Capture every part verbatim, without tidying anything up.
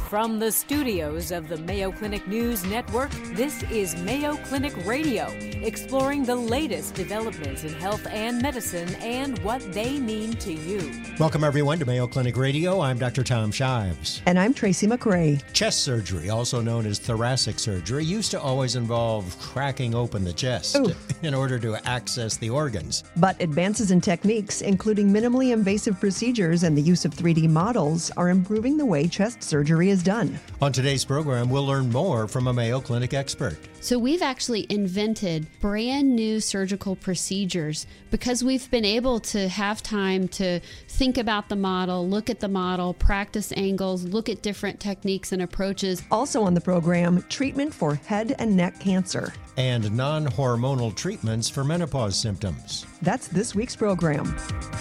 From the studios of the Mayo Clinic News Network, this is Mayo Clinic Radio, exploring the latest developments in health and medicine and what they mean to you. Welcome, everyone, to Mayo Clinic Radio. I'm Doctor Tom Shives. And I'm Tracy McRae. Chest surgery, also known as thoracic surgery, used to always involve cracking open the chest Ooh. in order to access the organs. But advances in techniques, including minimally invasive procedures and the use of three D models, are improving the way chest surgery is done. On today's program, we'll learn more from a Mayo Clinic expert. So we've actually invented brand new surgical procedures because we've been able to have time to think about the model, look at the model, practice angles, look at different techniques and approaches. Also on the program, treatment for head and neck cancer. And non-hormonal treatments for menopause symptoms. That's this week's program.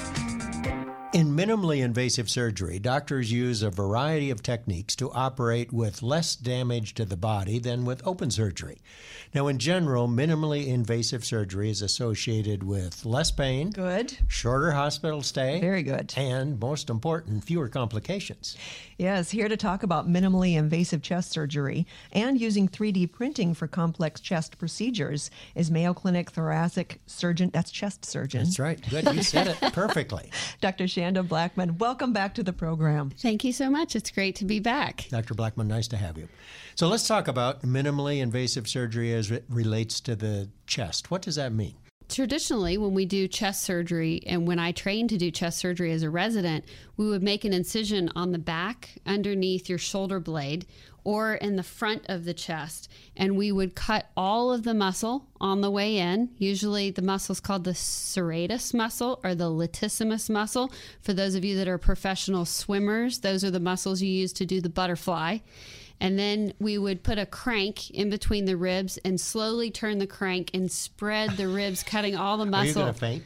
In minimally invasive surgery, doctors use a variety of techniques to operate with less damage to the body than with open surgery. Now, in general, minimally invasive surgery is associated with less pain, Good. shorter hospital stay, Very good. and, most important, fewer complications. Yes, here to talk about minimally invasive chest surgery and using three D printing for complex chest procedures is Mayo Clinic thoracic surgeon, that's chest surgeon. That's right. Good. You said it perfectly. Doctor Shanda Blackman, welcome back to the program. Thank you so much. It's great to be back. Doctor Blackman, nice to have you. So let's talk about minimally invasive surgery as it relates to the chest. What does that mean? Traditionally, when we do chest surgery, and when I trained to do chest surgery as a resident, we would make an incision on the back underneath your shoulder blade or in the front of the chest, and we would cut all of the muscle on the way in. Usually the muscle is called the serratus muscle or the latissimus muscle. For those of you that are professional swimmers, those are the muscles you use to do the butterfly. And then we would put a crank in between the ribs and slowly turn the crank and spread the ribs, cutting all the muscle. Are you going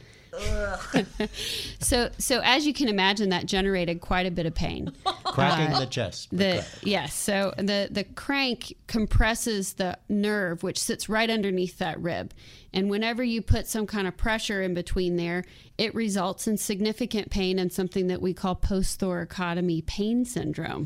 to faint? so, so as you can imagine, that generated quite a bit of pain. Cracking Uh, the chest. The yes, so the the crank compresses the nerve, which sits right underneath that rib, and whenever you put some kind of pressure in between there, it results in significant pain and something that we call post-thoracotomy pain syndrome.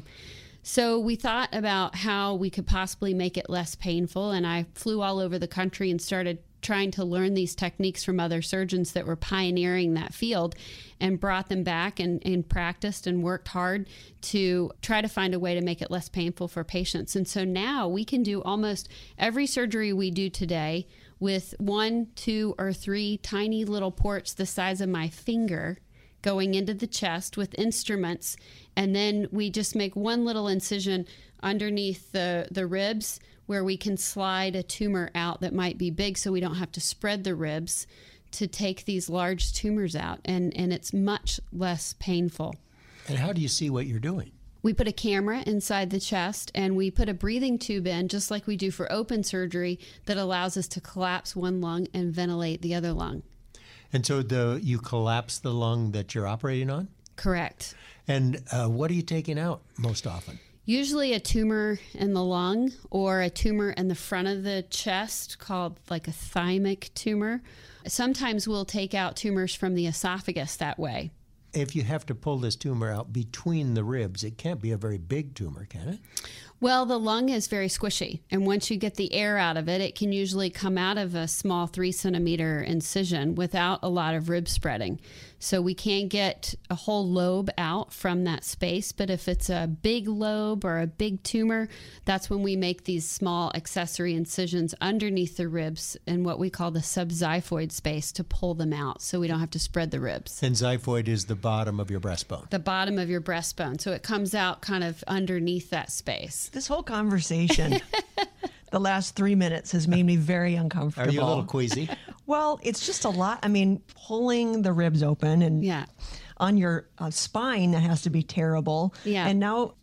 So we thought about how we could possibly make it less painful, and I flew all over the country and started trying to learn these techniques from other surgeons that were pioneering that field and brought them back and, and practiced and worked hard to try to find a way to make it less painful for patients. And so now we can do almost every surgery we do today with one, two, or three tiny little ports the size of my finger going into the chest with instruments, and then we just make one little incision underneath the, the ribs where we can slide a tumor out that might be big so we don't have to spread the ribs to take these large tumors out, and, and it's much less painful. And how do you see what you're doing? We put a camera inside the chest and we put a breathing tube in, just like we do for open surgery, that allows us to collapse one lung and ventilate the other lung. And so the you collapse the lung that you're operating on? Correct. And uh, what are you taking out most often? Usually a tumor in the lung or a tumor in the front of the chest called like a thymic tumor. Sometimes we'll take out tumors from the esophagus that way. If you have to pull this tumor out between the ribs, it can't be a very big tumor, can it? Well, the lung is very squishy, and once you get the air out of it, it can usually come out of a small three centimeter incision without a lot of rib spreading. So we can't get a whole lobe out from that space, but if it's a big lobe or a big tumor, that's when we make these small accessory incisions underneath the ribs in what we call the subxiphoid space to pull them out so we don't have to spread the ribs. And xiphoid is the bottom of your breastbone. The bottom of your breastbone, so it comes out kind of underneath that space. This whole conversation, the last three minutes, has made me very uncomfortable. Are you a little queasy? Well, it's just a lot. I mean, pulling the ribs open and Yeah. on your uh, spine, that has to be terrible. Yeah. And now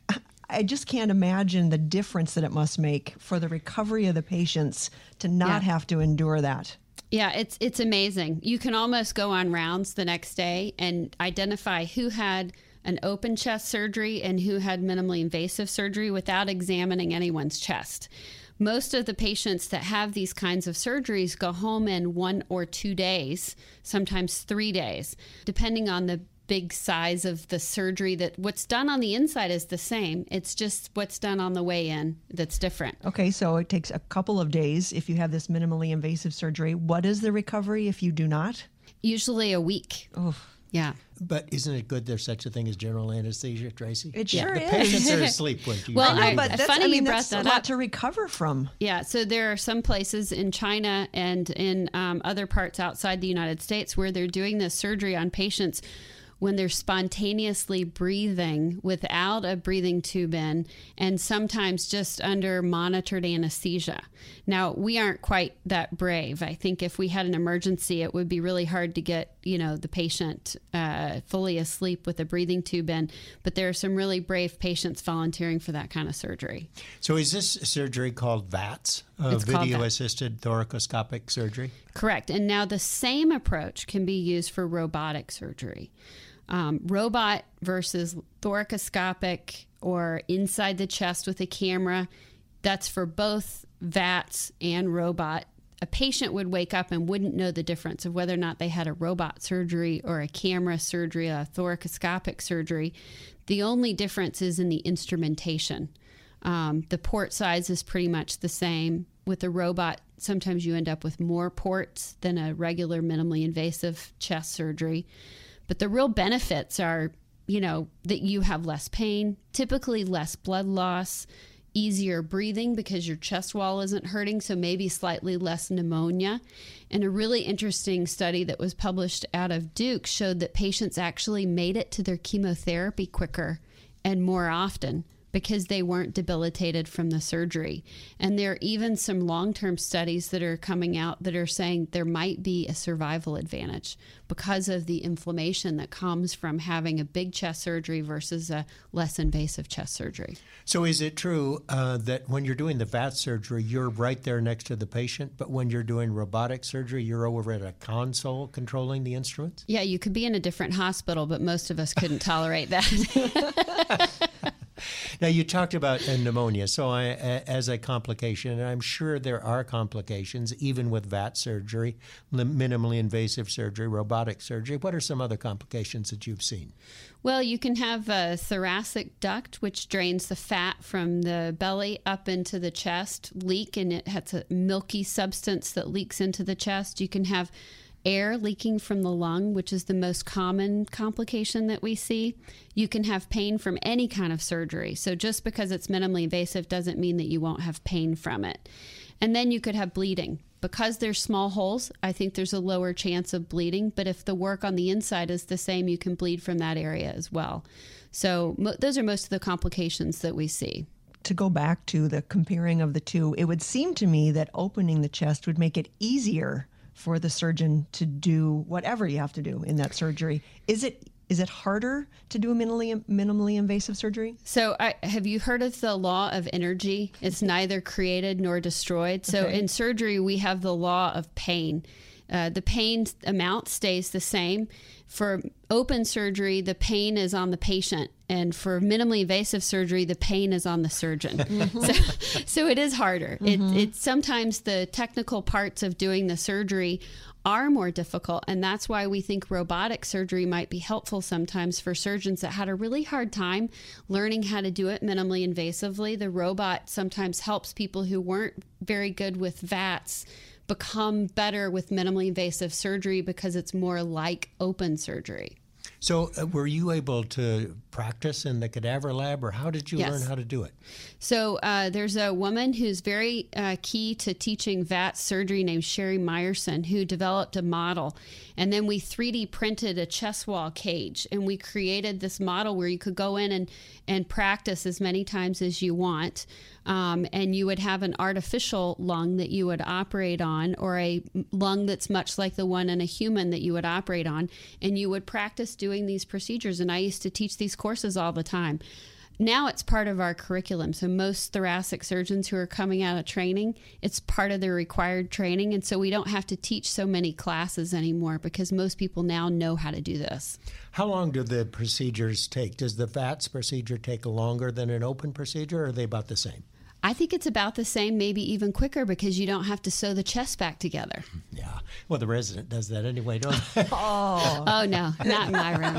I just can't imagine the difference that it must make for the recovery of the patients to not Yeah. have to endure that. Yeah, it's it's amazing. You can almost go on rounds the next day and identify who had an open chest surgery and who had minimally invasive surgery without examining anyone's chest. Most of the patients that have these kinds of surgeries go home in one or two days, sometimes three days, depending on the big size of the surgery. That what's done on the inside is the same. It's just what's done on the way in that's different. Okay, so it takes a couple of days if you have this minimally invasive surgery. What is the recovery if you do not? Usually a week. Oh, yeah. But isn't it good there's such a thing as general anesthesia, Tracy? It sure the is. patients are asleep when you Well, do I know, I- but that. that's, funny I mean, you brought that's that a lot up. to recover from. Yeah, so there are some places in China and in um, other parts outside the United States where they're doing this surgery on patients when they're spontaneously breathing without a breathing tube in, and sometimes just under monitored anesthesia. Now, we aren't quite that brave. I think if we had an emergency, it would be really hard to get, you know, the patient uh, fully asleep with a breathing tube in. But there are some really brave patients volunteering for that kind of surgery. So is this surgery called V A T S, uh, It's called video-assisted thoracoscopic surgery? Correct. And now the same approach can be used for robotic surgery. Um, robot versus thoracoscopic or inside the chest with a camera, that's for both V A T S and robot. A patient would wake up and wouldn't know the difference of whether or not they had a robot surgery or a camera surgery, a thoracoscopic surgery. The only difference is in the instrumentation. Um, the port size is pretty much the same. With a robot, sometimes you end up with more ports than a regular minimally invasive chest surgery. But the real benefits are, you know, that you have less pain, typically less blood loss, easier breathing because your chest wall isn't hurting, so maybe slightly less pneumonia. And a really interesting study that was published out of Duke showed that patients actually made it to their chemotherapy quicker and more often because they weren't debilitated from the surgery. And there are even some long-term studies that are coming out that are saying there might be a survival advantage because of the inflammation that comes from having a big chest surgery versus a less invasive chest surgery. So is it true uh, that when you're doing the V A T S surgery, you're right there next to the patient, but when you're doing robotic surgery, you're over at a console controlling the instruments? Yeah, you could be in a different hospital, but most of us couldn't tolerate that. Now, you talked about uh, pneumonia, so I, uh, as a complication, and I'm sure there are complications, even with V A T S surgery, lim- minimally invasive surgery, robotic surgery. What are some other complications that you've seen? Well, you can have a thoracic duct, which drains the fat from the belly up into the chest, leak, and it has a milky substance that leaks into the chest. You can have air leaking from the lung, which is the most common complication that we see. You can have pain from any kind of surgery. So just because it's minimally invasive doesn't mean that you won't have pain from it. And then you could have bleeding. Because there's small holes, I think there's a lower chance of bleeding. But if the work on the inside is the same, you can bleed from that area as well. So mo- those are most of the complications that we see. To go back to the comparing of the two, it would seem to me that opening the chest would make it easier for the surgeon to do whatever you have to do in that surgery. Is it is it harder to do a minimally minimally invasive surgery? So I, have you heard of the law of energy? It's neither created nor destroyed. So Okay. in surgery, we have the law of pain. Uh, the pain amount stays the same. For open surgery, the pain is on the patient. And for minimally invasive surgery, the pain is on the surgeon. so, so it is harder. Mm-hmm. It, it's sometimes the technical parts of doing the surgery are more difficult. And that's why we think robotic surgery might be helpful sometimes for surgeons that had a really hard time learning how to do it minimally invasively. The robot sometimes helps people who weren't very good with V A T S become better with minimally invasive surgery because it's more like open surgery. So uh, were you able to practice in the cadaver lab, or how did you Yes. learn how to do it? So uh, there's a woman who's very uh, key to teaching V A T S surgery named Sherry Meyerson, who developed a model. And then we three D printed a chest wall cage, and we created this model where you could go in and, and practice as many times as you want. Um, and you would have an artificial lung that you would operate on, or a lung that's much like the one in a human that you would operate on. And you would practice doing these procedures. And I used to teach these courses all the time. Now it's part of our curriculum. So most thoracic surgeons who are coming out of training, it's part of their required training. And so we don't have to teach so many classes anymore because most people now know how to do this. How long do the procedures take? Does the V A T S procedure take longer than an open procedure, or are they about the same? I think it's about the same, maybe even quicker, because you don't have to sew the chest back together. Yeah. Well, the resident does that anyway, don't they? Oh. Oh, no, not in my room.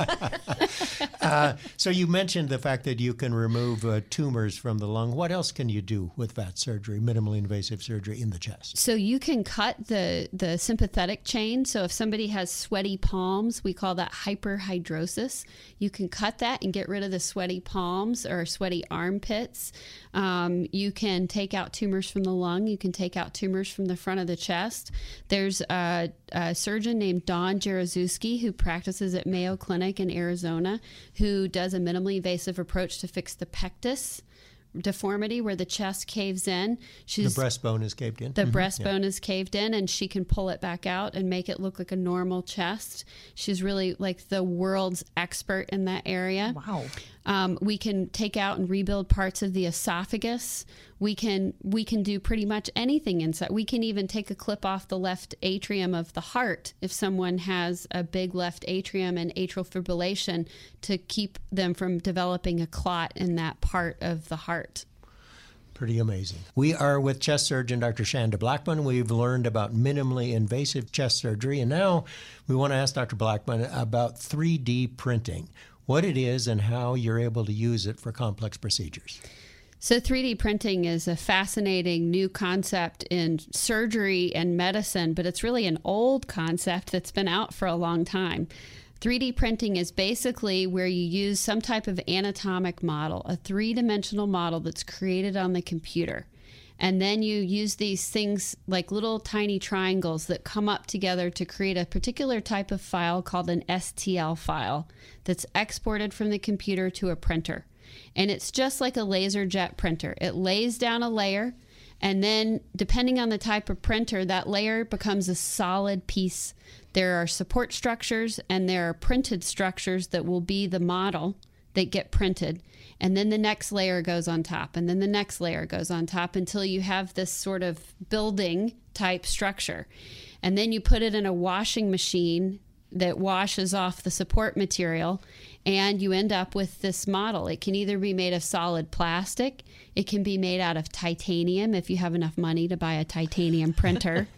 uh, so you mentioned the fact that you can remove uh, tumors from the lung. What else can you do with V A T surgery, minimally invasive surgery in the chest? So you can cut the, the sympathetic chain. So if somebody has sweaty palms, we call that hyperhidrosis. You can cut that and get rid of the sweaty palms or sweaty armpits. Um, you can take out tumors from the lung. You can take out tumors from the front of the chest. There's a, a surgeon named Don Jaruzelski who practices at Mayo Clinic in Arizona, who does a minimally invasive approach to fix the pectus deformity where the chest caves in. She's, the breastbone is caved in. The Mm-hmm. breastbone yeah. is caved in, and she can pull it back out and make it look like a normal chest. She's really like the world's expert in that area. Wow. Um, we can take out and rebuild parts of the esophagus. We can we can do pretty much anything inside. We can even take a clip off the left atrium of the heart if someone has a big left atrium and atrial fibrillation, to keep them from developing a clot in that part of the heart. Pretty amazing. We are with chest surgeon Doctor Shanda Blackman. We've learned about minimally invasive chest surgery, and now we want to ask Doctor Blackman about three D printing, what it is and how you're able to use it for complex procedures. So three D printing is a fascinating new concept in surgery and medicine, but it's really an old concept that's been out for a long time. three D printing is basically where you use some type of anatomic model, a three-dimensional model that's created on the computer. And then you use these things like little tiny triangles that come up together to create a particular type of file called an S T L file that's exported from the computer to a printer. And it's just like a laser jet printer. It lays down a layer, and then depending on the type of printer, that layer becomes a solid piece. There are support structures and there are printed structures that will be the model that get printed. And then the next layer goes on top, and then the next layer goes on top until you have this sort of building type structure. And then you put it in a washing machine that washes off the support material, and you end up with this model. It can either be made of solid plastic, it can be made out of titanium if you have enough money to buy a titanium printer.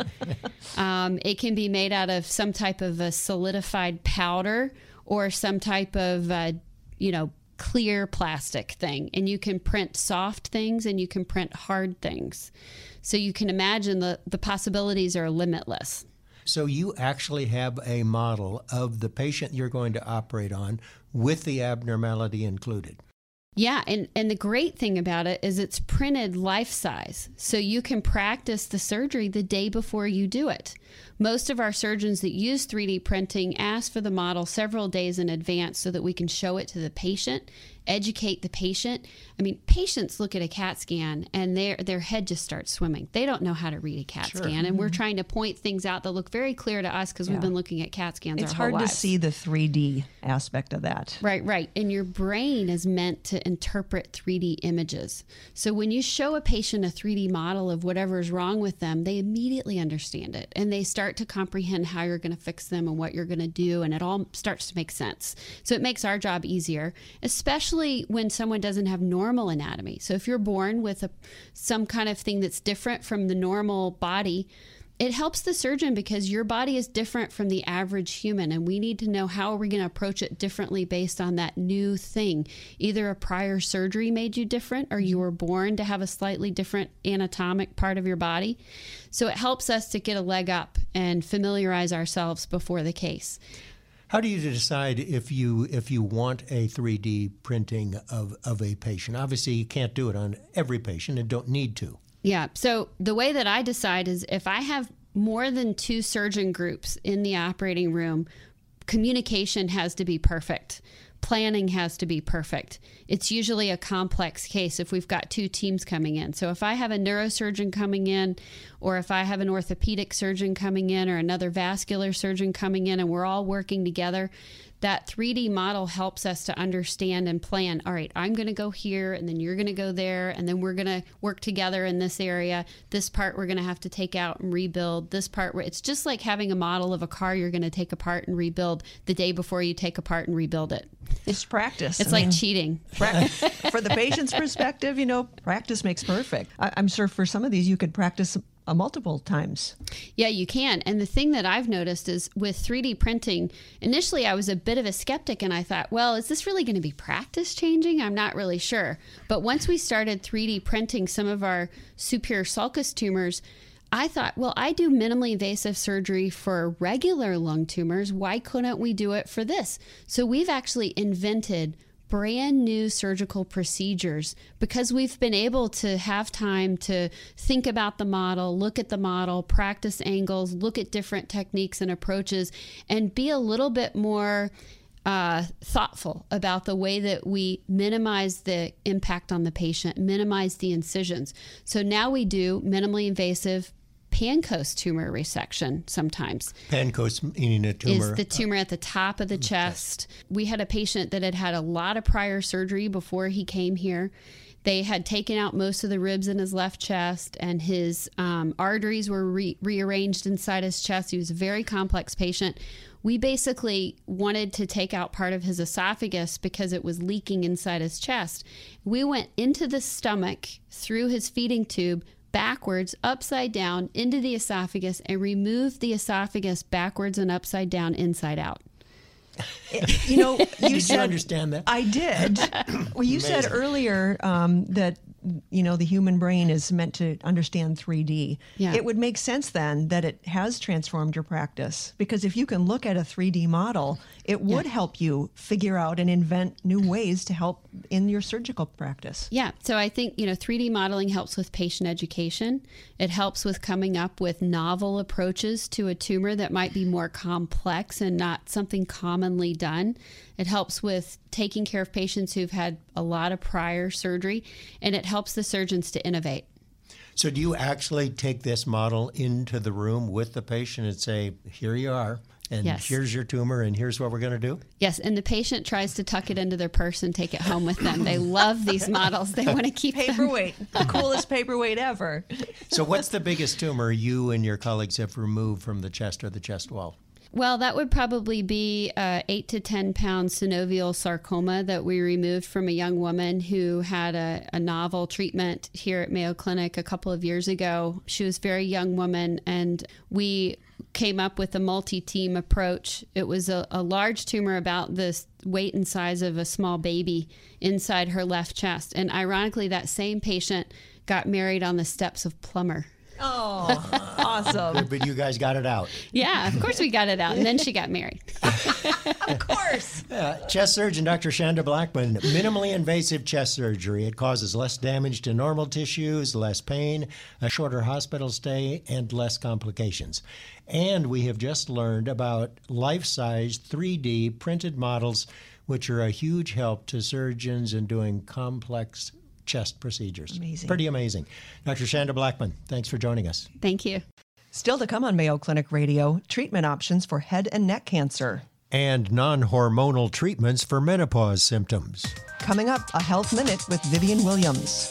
um, it can be made out of some type of a solidified powder or some type of, uh, you know, clear plastic thing. And you can print soft things and you can print hard things. So you can imagine the, the possibilities are limitless. So you actually have a model of the patient you're going to operate on with the abnormality included. Yeah, and, and the great thing about it is it's printed life size. So you can practice the surgery the day before you do it. Most of our surgeons that use three D printing ask for the model several days in advance so that we can show it to the patient, educate the patient. I mean, patients look at a CAT scan and their their head just starts swimming. They don't know how to read a CAT Sure. scan, and we're trying to point things out that look very clear to us because Yeah. we've been looking at CAT scans It's our hard whole to lives. see the three D aspect of that. Right, right. And your brain is meant to interpret three D images. So when you show a patient a three D model of whatever is wrong with them, they immediately understand it and they start to comprehend how you're going to fix them and what you're going to do, and it all starts to make sense. So it makes our job easier, especially when someone doesn't have normal anatomy. So if you're born with a, some kind of thing that's different from the normal body, it helps the surgeon because your body is different from the average human, and we need to know how are we going to approach it differently based on that new thing. Either a prior surgery made you different, or you were born to have a slightly different anatomic part of your body. So it helps us to get a leg up and familiarize ourselves before the case. How do you decide if you if you want a three D printing of, of a patient? Obviously, you can't do it on every patient and don't need to. Yeah. So the way that I decide is if I have more than two surgeon groups in the operating room, communication has to be perfect. Planning has to be perfect. It's usually a complex case if we've got two teams coming in. So if I have a neurosurgeon coming in, or if I have an orthopedic surgeon coming in, or another vascular surgeon coming in, and we're all working together, that three D model helps us to understand and plan, all right, I'm going to go here and then you're going to go there and then we're going to work together in this area. This part we're going to have to take out and rebuild. This part, where it's just like having a model of a car you're going to take apart and rebuild the day before you take apart and rebuild it. It's practice. It's I like mean, cheating. pra- for the patient's perspective, you know, practice makes perfect. I- I'm sure for some of these you could practice uh, multiple times. Yeah, you can. And the thing that I've noticed is with three D printing, initially I was a bit of a skeptic and I thought, well, is this really going to be practice changing? I'm not really sure. But once we started three D printing some of our superior sulcus tumors, I thought, well, I do minimally invasive surgery for regular lung tumors. Why couldn't we do it for this? So we've actually invented brand new surgical procedures because we've been able to have time to think about the model, look at the model, practice angles, look at different techniques and approaches, and be a little bit more uh, thoughtful about the way that we minimize the impact on the patient, minimize the incisions. So now we do minimally invasive Pancoast tumor resection sometimes. Pancoast meaning a tumor. Is the tumor at the top of the chest. We had a patient that had had a lot of prior surgery before he came here. They had taken out most of the ribs in his left chest, and his um, arteries were re- rearranged inside his chest. He was a very complex patient. We basically wanted to take out part of his esophagus because it was leaking inside his chest. We went into the stomach through his feeding tube, backwards, upside down, into the esophagus, and remove the esophagus backwards and upside down, inside out. You know, you did said, you understand that? I did. Well, you said Amazing. earlier um, that, you know, the human brain is meant to understand three D. Yeah. It would make sense then that it has transformed your practice, because if you can look at a three D model, it would Yeah. help you figure out and invent new ways to help in your surgical practice. Yeah, so I think, you know, three D modeling helps with patient education. It helps with coming up with novel approaches to a tumor that might be more complex and not something commonly done. It helps with taking care of patients who've had a lot of prior surgery, and it helps the surgeons to innovate. So do you actually take this model into the room with the patient and say, here you are, and Yes. here's your tumor, and here's what we're going to do? Yes, and the patient tries to tuck it into their purse and take it home with them. They love these models. They want to keep them. Paperweight, the coolest paperweight ever. So what's the biggest tumor you and your colleagues have removed from the chest or the chest wall? Well, that would probably be uh, eight to ten pound synovial sarcoma that we removed from a young woman who had a, a novel treatment here at Mayo Clinic a couple of years ago. She was a very young woman, and we came up with a multi-team approach. It was a, a large tumor about the weight and size of a small baby inside her left chest. And ironically, that same patient got married on the steps of Plumber. Oh, awesome. But you guys got it out. Yeah, of course we got it out. And then she got married. Of course. Uh, chest surgeon Doctor Shanda Blackman, minimally invasive chest surgery. It causes less damage to normal tissues, less pain, a shorter hospital stay, and less complications. And we have just learned about life-size three D printed models, which are a huge help to surgeons in doing complex chest procedures. Amazing. Pretty amazing. Doctor Shanda Blackman, thanks for joining us. Thank you. Still to come on Mayo Clinic Radio, treatment options for head and neck cancer. And non-hormonal treatments for menopause symptoms. Coming up, a Health Minute with Vivian Williams.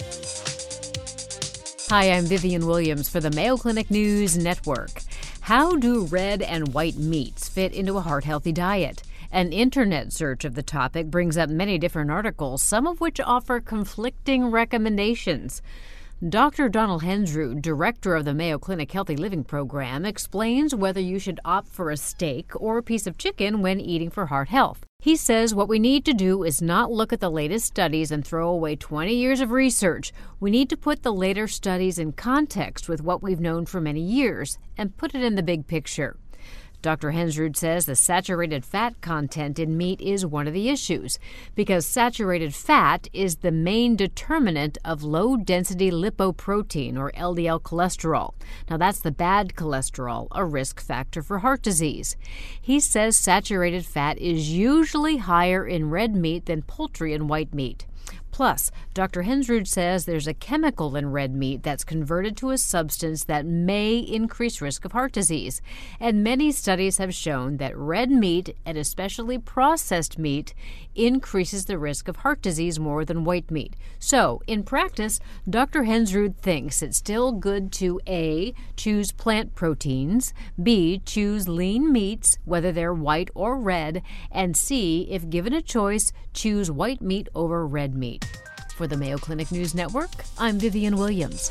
Hi, I'm Vivian Williams for the Mayo Clinic News Network. How do red and white meats fit into a heart-healthy diet? An internet search of the topic brings up many different articles, some of which offer conflicting recommendations. Doctor Donald Hensrud, director of the Mayo Clinic Healthy Living Program, explains whether you should opt for a steak or a piece of chicken when eating for heart health. He says what we need to do is not look at the latest studies and throw away twenty years of research. We need to put the later studies in context with what we've known for many years and put it in the big picture. Doctor Hensrud says the saturated fat content in meat is one of the issues because saturated fat is the main determinant of low-density lipoprotein, or L D L cholesterol. Now, that's the bad cholesterol, a risk factor for heart disease. He says saturated fat is usually higher in red meat than poultry and white meat. Plus, Doctor Hensrud says there's a chemical in red meat that's converted to a substance that may increase risk of heart disease. And many studies have shown that red meat, and especially processed meat, increases the risk of heart disease more than white meat. So, in practice, Doctor Hensrud thinks it's still good to A, choose plant proteins, B, choose lean meats, whether they're white or red, and C, if given a choice, choose white meat over red meat. For the Mayo Clinic News Network, I'm Vivian Williams.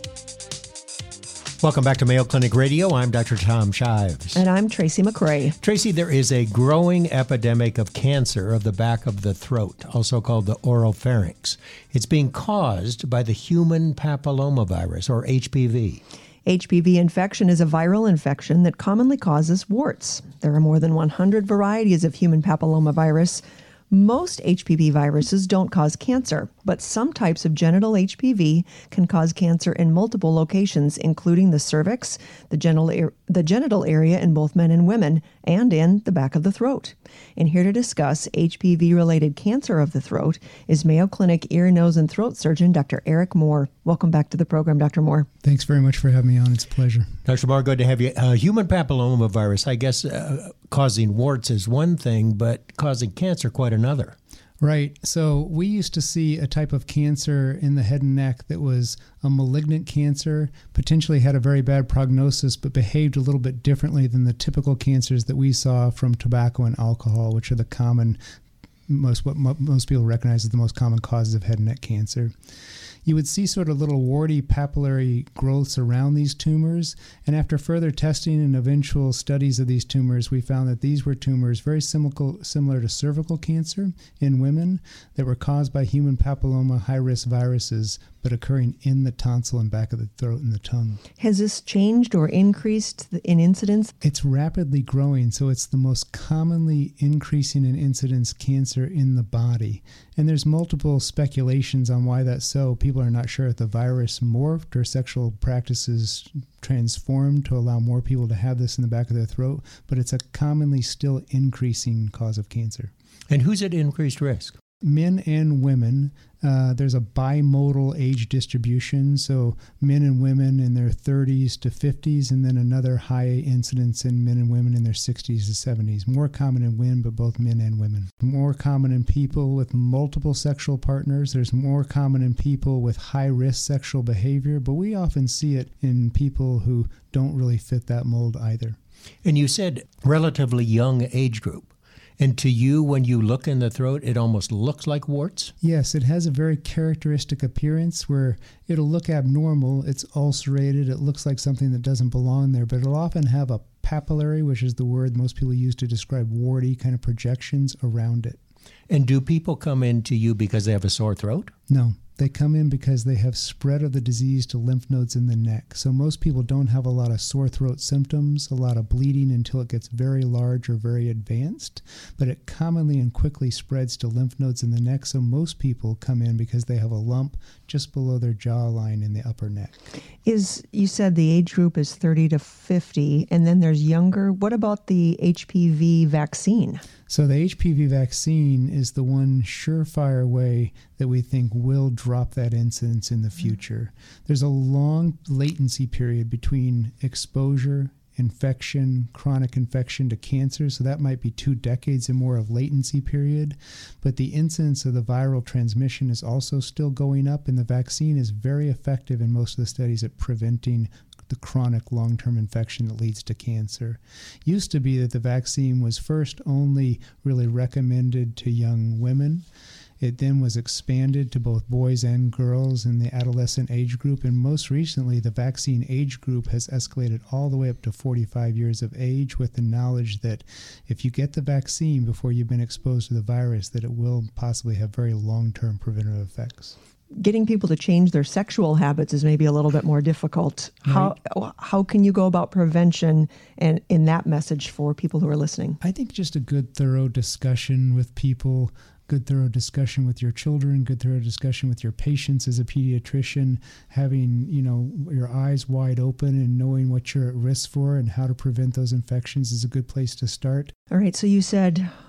Welcome back to Mayo Clinic Radio. I'm Doctor Tom Shives. And I'm Tracy McRae. Tracy, there is a growing epidemic of cancer of the back of the throat, also called the oropharynx. It's being caused by the human papillomavirus, or H P V. H P V infection is a viral infection that commonly causes warts. There are more than one hundred varieties of human papillomavirus. Most H P V viruses don't cause cancer, but some types of genital H P V can cause cancer in multiple locations, including the cervix, the genital, er- the genital area in both men and women, and in the back of the throat. And here to discuss H P V-related cancer of the throat is Mayo Clinic ear, nose, and throat surgeon, Doctor Eric Moore. Welcome back to the program, Doctor Moore. Thanks very much for having me on. It's a pleasure. Doctor Moore, good to have you. Uh, human papillomavirus, I guess uh, causing warts is one thing, but causing cancer quite another. Right. So we used to see a type of cancer in the head and neck that was a malignant cancer, potentially had a very bad prognosis, but behaved a little bit differently than the typical cancers that we saw from tobacco and alcohol, which are the common, most what most people recognize as the most common causes of head and neck cancer. You would see sort of little warty papillary growths around these tumors. And after further testing and eventual studies of these tumors, we found that these were tumors very similar, similar to cervical cancer in women that were caused by human papilloma high-risk viruses, but occurring in the tonsil and back of the throat and the tongue. Has this changed or increased in incidence? It's rapidly growing, so it's the most commonly increasing in incidence cancer in the body. And there's multiple speculations on why that's so. People are not sure if the virus morphed or sexual practices transformed to allow more people to have this in the back of their throat, but it's a commonly still increasing cause of cancer. And who's at increased risk? Men and women. Uh, there's a bimodal age distribution, so men and women in their thirties to fifties, and then another high incidence in men and women in their sixties to seventies. More common in women, but both men and women. More common in people with multiple sexual partners. There's more common in people with high-risk sexual behavior, but we often see it in people who don't really fit that mold either. And you said relatively young age group. And to you, when you look in the throat, it almost looks like warts? Yes, it has a very characteristic appearance where it'll look abnormal, it's ulcerated, it looks like something that doesn't belong there, but it'll often have a papillary, which is the word most people use to describe warty kind of projections around it. And do people come in to you because they have a sore throat? No. They come in because they have spread of the disease to lymph nodes in the neck. So most people don't have a lot of sore throat symptoms, a lot of bleeding until it gets very large or very advanced, but it commonly and quickly spreads to lymph nodes in the neck. So most people come in because they have a lump just below their jawline in the upper neck. Is you said the age group is thirty to fifty, and then there's younger. What about the H P V vaccine? So the H P V vaccine is the one surefire way that we think will drop that incidence in the future. There's a long latency period between exposure, infection, chronic infection to cancer, so that might be two decades and more of latency period. But the incidence of the viral transmission is also still going up, and the vaccine is very effective in most of the studies at preventing the chronic long-term infection that leads to cancer. Used to be that the vaccine was first only really recommended to young women. It then was expanded to both boys and girls in the adolescent age group, and most recently the vaccine age group has escalated all the way up to forty-five years of age, with the knowledge that if you get the vaccine before you've been exposed to the virus, that it will possibly have very long-term preventative effects. Getting people to change their sexual habits is maybe a little bit more difficult. Right. How how can you go about prevention and in that message for people who are listening? I think just a good, thorough discussion with people, good, thorough discussion with your children, good, thorough discussion with your patients as a pediatrician, having, you know, your eyes wide open and knowing what you're at risk for and how to prevent those infections is a good place to start. All right. So you said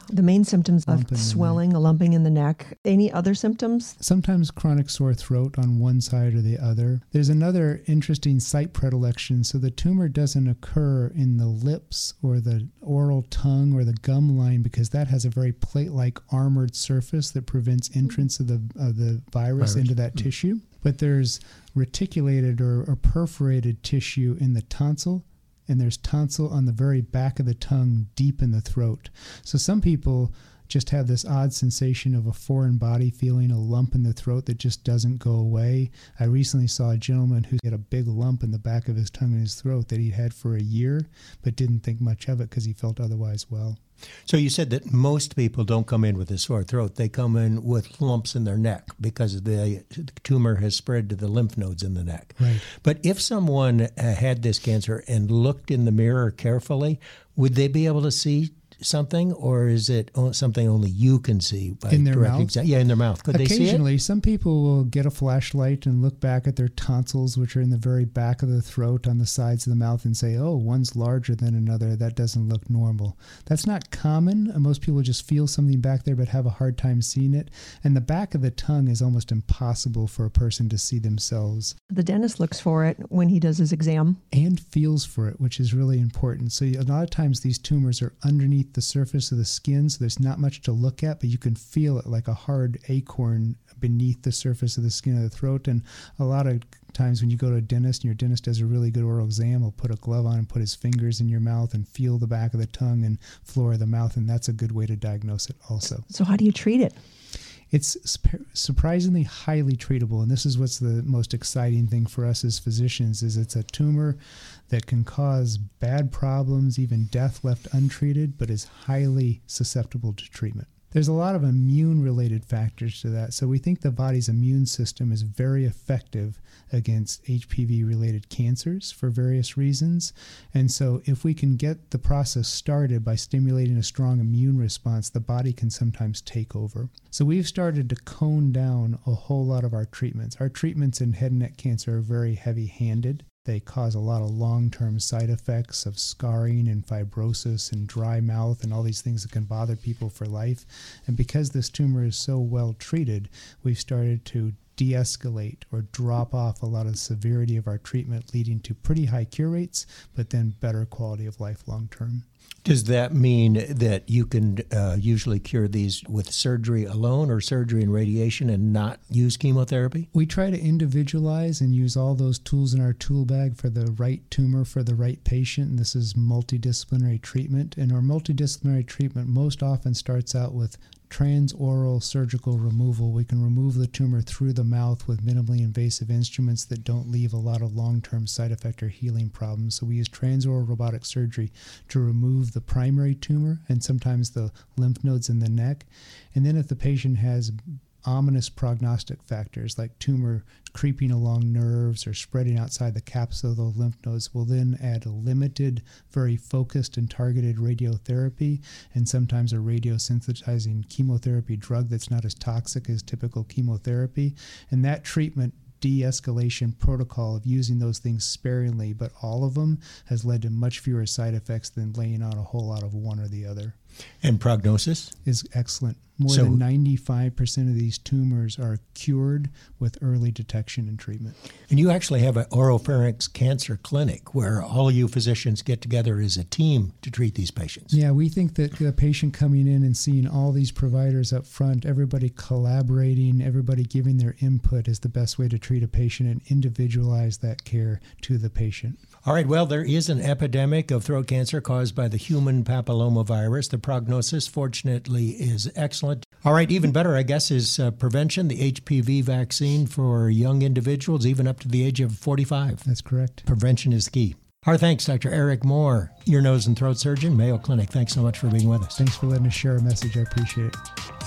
The main symptoms Lump of in the swelling, a lumping in the neck. Any other symptoms? Sometimes chronic sore throat on one side or the other. There's another interesting site predilection. So the tumor doesn't occur in the lips or the oral tongue or the gum line because that has a very plate-like armored surface that prevents entrance of the of the virus, virus. into that mm-hmm. tissue. But there's reticulated or, or perforated tissue in the tonsil, and there's tonsil on the very back of the tongue deep in the throat. So some people just have this odd sensation of a foreign body feeling, a lump in the throat that just doesn't go away. I recently saw a gentleman who had a big lump in the back of his tongue and his throat that he'd had for a year, but didn't think much of it because he felt otherwise well. So you said that most people don't come in with a sore throat. They come in with lumps in their neck because the tumor has spread to the lymph nodes in the neck. Right. But if someone uh, had this cancer and looked in the mirror carefully, would they be able to see something, or is it something only you can see by in their direct mouth? Exam? Yeah, in their mouth. Could Occasionally, they see it? Some people will get a flashlight and look back at their tonsils, which are in the very back of the throat on the sides of the mouth, and say, oh, one's larger than another. That doesn't look normal. That's not common. Most people just feel something back there but have a hard time seeing it. And the back of the tongue is almost impossible for a person to see themselves. The dentist looks for it when he does his exam. And feels for it, which is really important. So a lot of times these tumors are underneath the surface of the skin, so there's not much to look at, but you can feel it like a hard acorn beneath the surface of the skin of the throat. And a lot of times when you go to a dentist and your dentist does a really good oral exam, he'll put a glove on and put his fingers in your mouth and feel the back of the tongue and floor of the mouth, and that's a good way to diagnose it also. So how do you treat it? It's surprisingly highly treatable, and this is what's the most exciting thing for us as physicians, is it's a tumor that can cause bad problems, even death left untreated, but is highly susceptible to treatment. There's a lot of immune-related factors to that, so we think the body's immune system is very effective against H P V-related cancers for various reasons. And so if we can get the process started by stimulating a strong immune response, the body can sometimes take over. So we've started to cone down a whole lot of our treatments. Our treatments in head and neck cancer are very heavy-handed. They cause a lot of long-term side effects of scarring and fibrosis and dry mouth and all these things that can bother people for life. And because this tumor is so well treated, we've started to de-escalate or drop off a lot of the severity of our treatment, leading to pretty high cure rates, but then better quality of life long-term. Does that mean that you can uh, usually cure these with surgery alone, or surgery and radiation, and not use chemotherapy? We try to individualize and use all those tools in our tool bag for the right tumor for the right patient. And this is multidisciplinary treatment. And our multidisciplinary treatment most often starts out with transoral surgical removal. We can remove the tumor through the mouth with minimally invasive instruments that don't leave a lot of long-term side effect or healing problems. So we use transoral robotic surgery to remove the primary tumor and sometimes the lymph nodes in the neck. And then if the patient has ominous prognostic factors like tumor creeping along nerves or spreading outside the capsule of the lymph nodes, we'll then add a limited, very focused and targeted radiotherapy and sometimes a radiosensitizing chemotherapy drug that's not as toxic as typical chemotherapy. And that treatment de-escalation protocol of using those things sparingly, but all of them, has led to much fewer side effects than laying on a whole lot of one or the other. And prognosis? Is excellent. More so, than ninety-five percent of these tumors are cured with early detection and treatment. And you actually have an oropharynx cancer clinic where all you physicians get together as a team to treat these patients. Yeah, we think that the patient coming in and seeing all these providers up front, everybody collaborating, everybody giving their input is the best way to treat a patient and individualize that care to the patient. All right, well, there is an epidemic of throat cancer caused by the human papillomavirus. The prognosis, fortunately, is excellent. All right, even better, I guess, is uh, prevention, the H P V vaccine for young individuals, even up to the age of forty-five. That's correct. Prevention is key. Our thanks, Doctor Eric Moore, ear, nose, and throat surgeon, Mayo Clinic. Thanks so much for being with us. Thanks for letting us share a message. I appreciate it.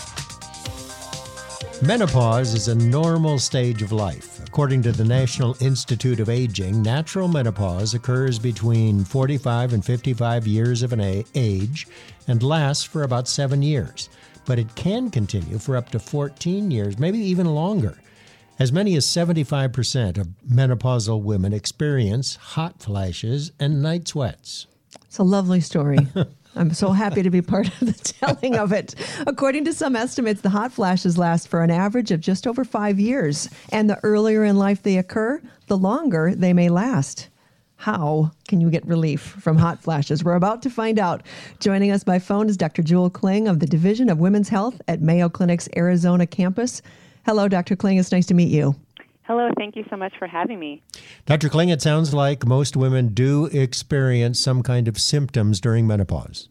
Menopause is a normal stage of life. According to the National Institute of Aging, natural menopause occurs between forty-five and fifty-five years of an age and lasts for about seven years. But it can continue for up to fourteen years, maybe even longer. As many as seventy-five percent of menopausal women experience hot flashes and night sweats. It's a lovely story. I'm so happy to be part of the telling of it. According to some estimates, the hot flashes last for an average of just over five years. And the earlier in life they occur, the longer they may last. How can you get relief from hot flashes? We're about to find out. Joining us by phone is Doctor Jewel Kling of the Division of Women's Health at Mayo Clinic's Arizona campus. Hello, Doctor Kling. It's nice to meet you. Hello. Thank you so much for having me. Doctor Kling, it sounds like most women do experience some kind of symptoms during menopause.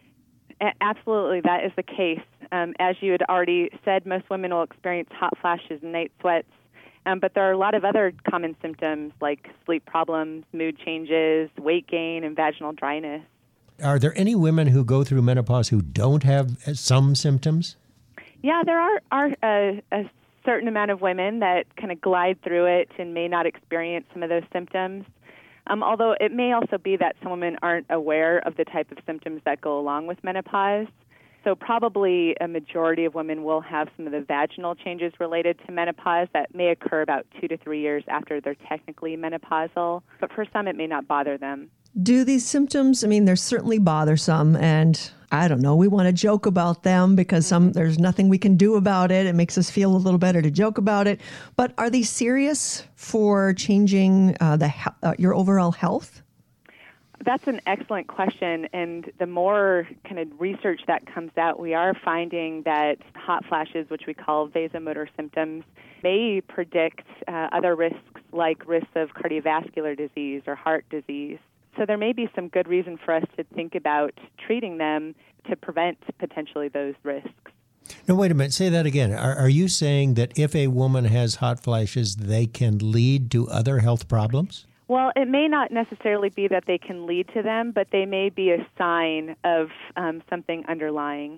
A- absolutely. That is the case. Um, as you had already said, most women will experience hot flashes and night sweats. Um, but there are a lot of other common symptoms like sleep problems, mood changes, weight gain, and vaginal dryness. Are there any women who go through menopause who don't have some symptoms? Yeah, there are, are a, a certain amount of women that kind of glide through it and may not experience some of those symptoms. Um, although it may also be that some women aren't aware of the type of symptoms that go along with menopause. So probably a majority of women will have some of the vaginal changes related to menopause that may occur about two to three years after they're technically menopausal. But for some, it may not bother them. Do these symptoms, I mean, they're certainly bothersome, and I don't know, we want to joke about them because some there's nothing we can do about it. It makes us feel a little better to joke about it. But are they serious for changing uh, the uh, your overall health? That's an excellent question, and the more kind of research that comes out, we are finding that hot flashes, which we call vasomotor symptoms, may predict uh, other risks like risks of cardiovascular disease or heart disease. So there may be some good reason for us to think about treating them to prevent potentially those risks. No, wait a minute. Say that again. Are, are you saying that if a woman has hot flashes, they can lead to other health problems? Well, it may not necessarily be that they can lead to them, but they may be a sign of um, something underlying.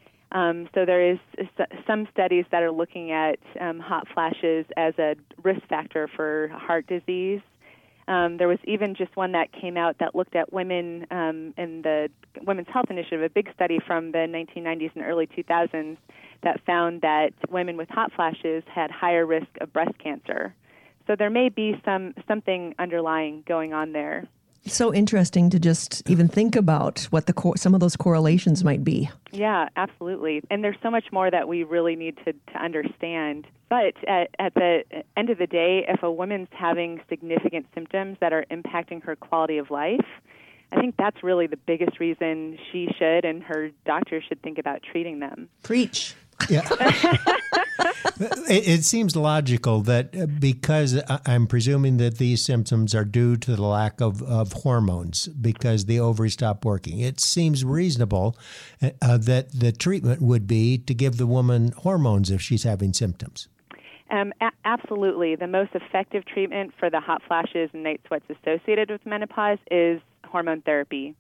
Um, so there is some studies that are looking at um, hot flashes as a risk factor for heart disease. Um, there was even just one that came out that looked at women um, in the Women's Health Initiative, a big study from the nineteen nineties and early two thousands that found that women with hot flashes had higher risk of breast cancer. So there may be some something underlying going on there. So interesting to just even think about what the co- some of those correlations might be. Yeah, absolutely. And there's so much more that we really need to, to understand. But at, at the end of the day, if a woman's having significant symptoms that are impacting her quality of life, I think that's really the biggest reason she should and her doctor should think about treating them. Preach. Yeah. it, it seems logical that because I'm presuming that these symptoms are due to the lack of, of hormones because the ovaries stop working. It seems reasonable uh, that the treatment would be to give the woman hormones if she's having symptoms. Um, a- absolutely. The most effective treatment for the hot flashes and night sweats associated with menopause is hormone therapy.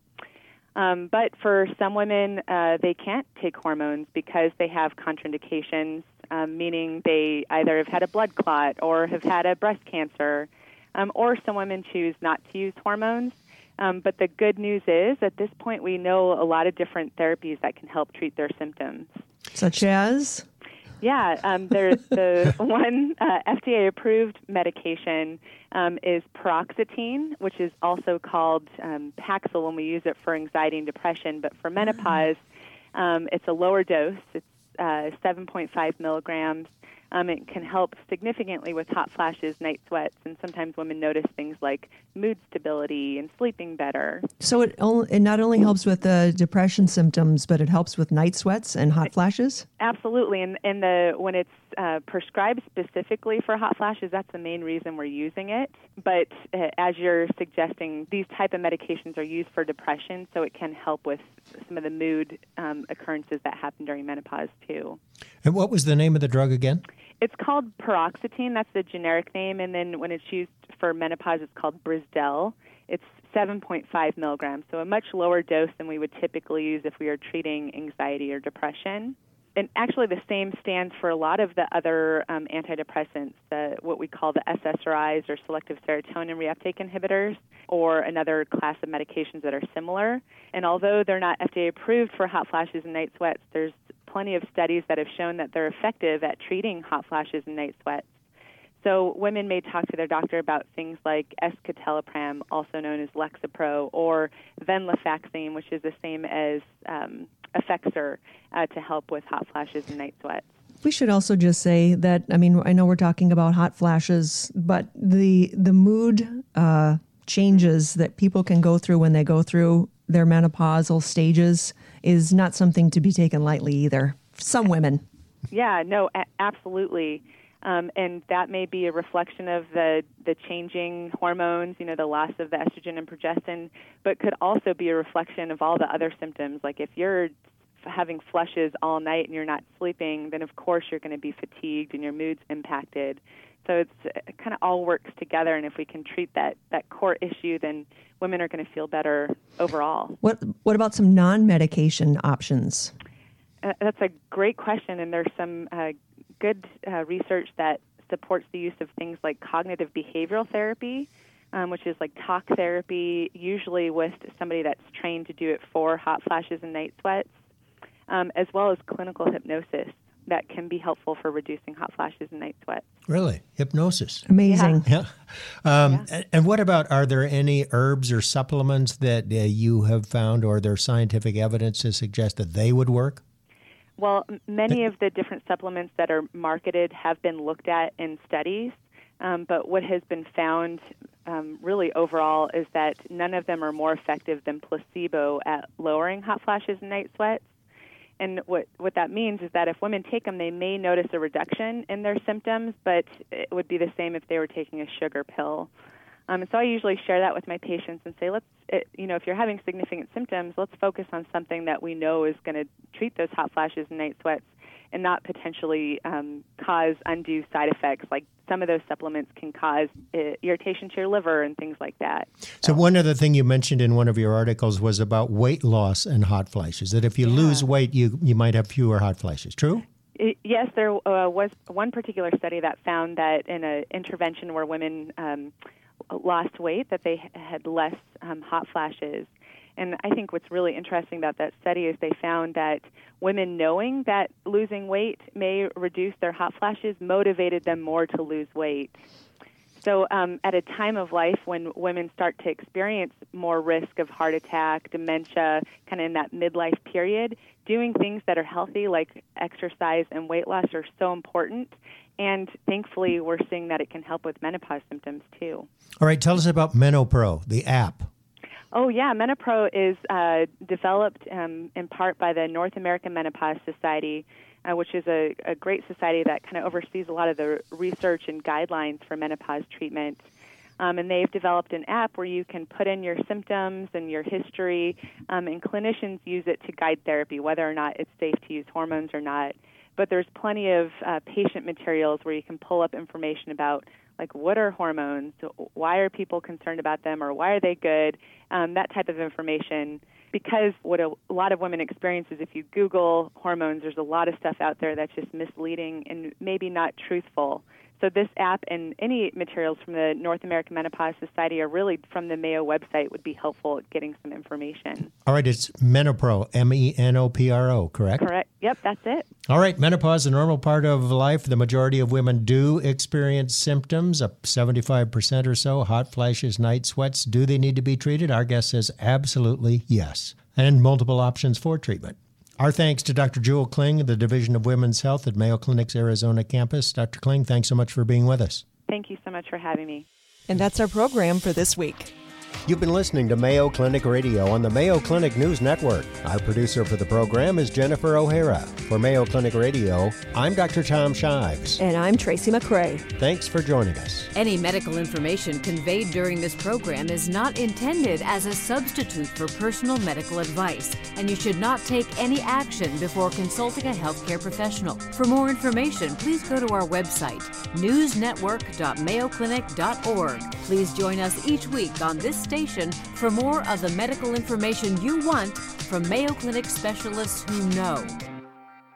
Um, but for some women, uh, they can't take hormones because they have contraindications, um, meaning they either have had a blood clot or have had a breast cancer, um, or some women choose not to use hormones. Um, but the good news is, at this point, we know a lot of different therapies that can help treat their symptoms. Such as? Yeah, um, there's the one uh, F D A-approved medication um, is paroxetine, which is also called um, Paxil when we use it for anxiety and depression. But for menopause, um, it's a lower dose. It's uh, seven point five milligrams. Um, it can help significantly with hot flashes, night sweats, and sometimes women notice things like mood stability and sleeping better. So it, only, it not only helps with the depression symptoms, but it helps with night sweats and hot flashes? Absolutely. And, and the when it's uh, prescribed specifically for hot flashes, that's the main reason we're using it. But uh, as you're suggesting, these type of medications are used for depression, so it can help with some of the mood um, occurrences that happen during menopause, too. And what was the name of the drug again? It's called paroxetine. That's the generic name. And then when it's used for menopause, it's called Brisdel. It's seven point five milligrams, so a much lower dose than we would typically use if we are treating anxiety or depression. And actually the same stands for a lot of the other um, antidepressants, the, what we call the S S R Is or selective serotonin reuptake inhibitors, or another class of medications that are similar. And although they're not F D A approved for hot flashes and night sweats, there's plenty of studies that have shown that they're effective at treating hot flashes and night sweats. So women may talk to their doctor about things like escitalopram, also known as Lexapro, or venlafaxine, which is the same as um, Effexor, uh, to help with hot flashes and night sweats. We should also just say that, I mean, I know we're talking about hot flashes, but the the mood uh, changes that people can go through when they go through their menopausal stages is not something to be taken lightly either. Some women. Yeah, no, a- absolutely. Um, and that may be a reflection of the, the changing hormones, you know, the loss of the estrogen and progestin, but could also be a reflection of all the other symptoms. Like if you're having flushes all night and you're not sleeping, then of course you're going to be fatigued and your mood's impacted. So it's, it kind of all works together, and if we can treat that, that core issue, then women are going to feel better overall. What What about some non-medication options? Uh, that's a great question, and there's some uh, good uh, research that supports the use of things like cognitive behavioral therapy, um, which is like talk therapy, usually with somebody that's trained to do it for hot flashes and night sweats, um, as well as clinical hypnosis that can be helpful for reducing hot flashes and night sweats. Really? Hypnosis? Amazing. Yeah. Um, Yeah. And what about, are there any herbs or supplements that uh, you have found, or there's scientific evidence to suggest that they would work? Well, m- many of the different supplements that are marketed have been looked at in studies, um, but what has been found um, really overall is that none of them are more effective than placebo at lowering hot flashes and night sweats. And what, what that means is that if women take them, they may notice a reduction in their symptoms, but it would be the same if they were taking a sugar pill. Um, so I usually share that with my patients and say, let's, it, you know, if you're having significant symptoms, let's focus on something that we know is going to treat those hot flashes and night sweats and not potentially um, cause undue side effects. Like some of those supplements can cause uh, irritation to your liver and things like that. So one other thing you mentioned in one of your articles was about weight loss and hot flashes, that if you Yeah. lose weight, you, you might have fewer hot flashes. True? It, yes, there uh, was one particular study that found that in an intervention where women um, lost weight, that they had less um, hot flashes. And I think what's really interesting about that study is they found that women knowing that losing weight may reduce their hot flashes motivated them more to lose weight. So um, at a time of life when women start to experience more risk of heart attack, dementia, kind of in that midlife period, doing things that are healthy like exercise and weight loss are so important. And thankfully, we're seeing that it can help with menopause symptoms too. All right, tell us about MenoPro, the app. Oh, yeah. MenoPro is uh, developed um, in part by the North American Menopause Society, uh, which is a, a great society that kind of oversees a lot of the research and guidelines for menopause treatment. Um, and they've developed an app where you can put in your symptoms and your history, um, and clinicians use it to guide therapy, whether or not it's safe to use hormones or not. But there's plenty of uh, patient materials where you can pull up information about, like, what are hormones, why are people concerned about them, or why are they good, um, that type of information. Because what a, a lot of women experience is if you Google hormones, there's a lot of stuff out there that's just misleading and maybe not truthful. So this app and any materials from the North American Menopause Society or really from the Mayo website would be helpful at getting some information. All right, it's MenoPro, M E N O P R O, correct? Correct. Yep, that's it. All right, menopause, a normal part of life. The majority of women do experience symptoms, up seventy-five percent or so, hot flashes, night sweats. Do they need to be treated? Our guest says absolutely yes, and multiple options for treatment. Our thanks to Doctor Jewel Kling of the Division of Women's Health at Mayo Clinic's Arizona campus. Doctor Kling, thanks so much for being with us. Thank you so much for having me. And that's our program for this week. You've been listening to Mayo Clinic Radio on the Mayo Clinic News Network. Our producer for the program is Jennifer O'Hara. For Mayo Clinic Radio, I'm Doctor Tom Shives. And I'm Tracy McCray. Thanks for joining us. Any medical information conveyed during this program is not intended as a substitute for personal medical advice, and you should not take any action before consulting a healthcare professional. For more information, please go to our website, news network dot mayo clinic dot org. Please join us each week on this station for more of the medical information you want from Mayo Clinic specialists who know.